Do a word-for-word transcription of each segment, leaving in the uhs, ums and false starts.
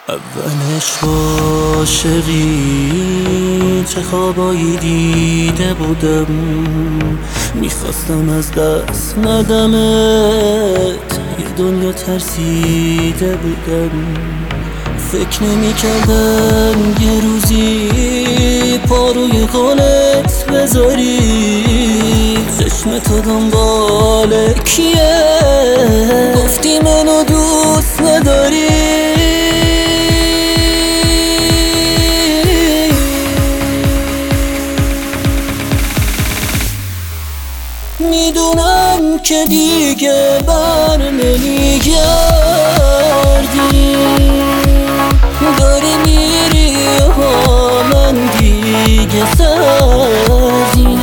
اولش عاشقی چه خوابایی دیده بودم، میخواستم از دست ندمت، یه دنیا ترسیده بودم. فکر نمی کردم یه روزی پا روی قولت بذاری، چشم تو دنبال کیه، گفتی منو دوست نداری. میدونم که دیگه بر نمیگردی، داری میری ها من دیگه سردی،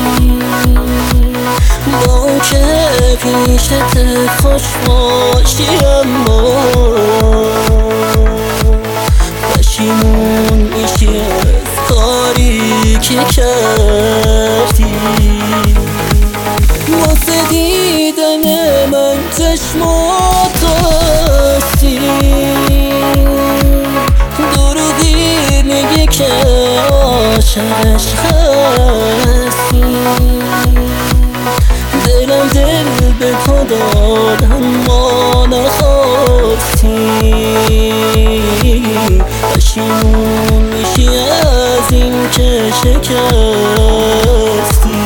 با اون که پیشت خوش باشی اما پشیمون میشی از کاری که کردی. واسه دیدن من چشماتو هستی، دروغی میگی که عاشقش هستی، دلم دل به تو داد اما نخواستی، پشیمون میشی از این که شکستی.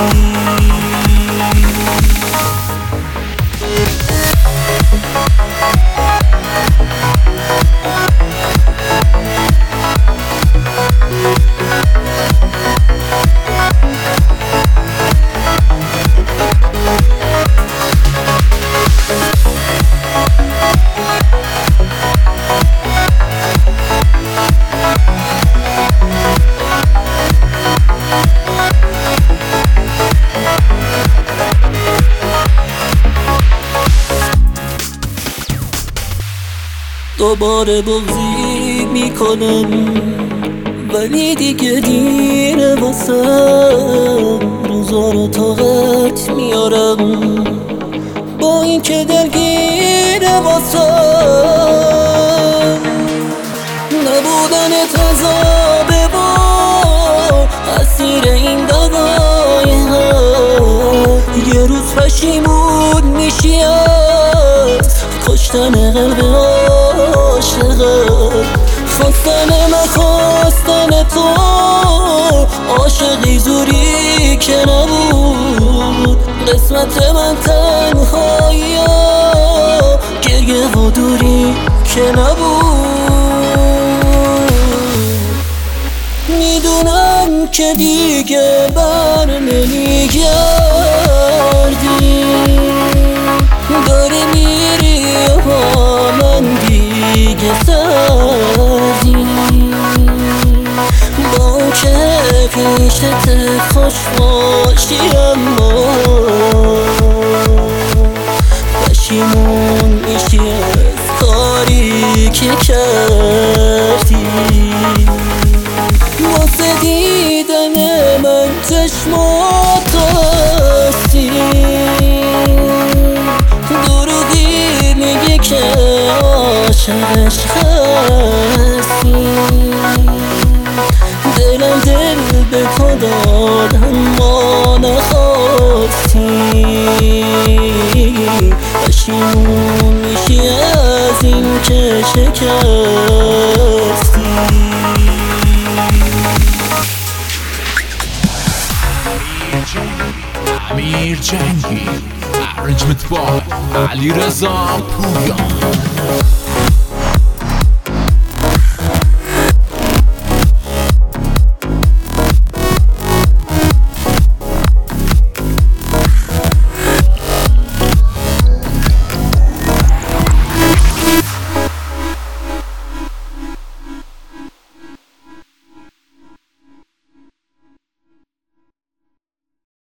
دوباره بغضی میکنم ولی دیگه دیره واسم، روزا رو طاقت میارم با این که دلگیره واسم. نبودنت عذابه و اسیر این دقای هم، یه روز پشیمون میشی از کشتن قلب عاشقم. خواستن نخواستن تو عاشقی زوری که نبود، قسمت من تنهایی گریه و دوری که نبود. میدونم که دیگه بر نمیگردی، داری میری ها من دیگه سردی، با اون که پیشت خوش باشی اما پشیمون میشی از کاری که کردی. واسه دیدن من چشماتو هستی، دروغی میگی که عاشقش هستی، دلم دل به تو داد اما نخواستی، پشیمون میشی از این که شکستی. امیر جنگی، ارنجمنت با علیرضا پویان.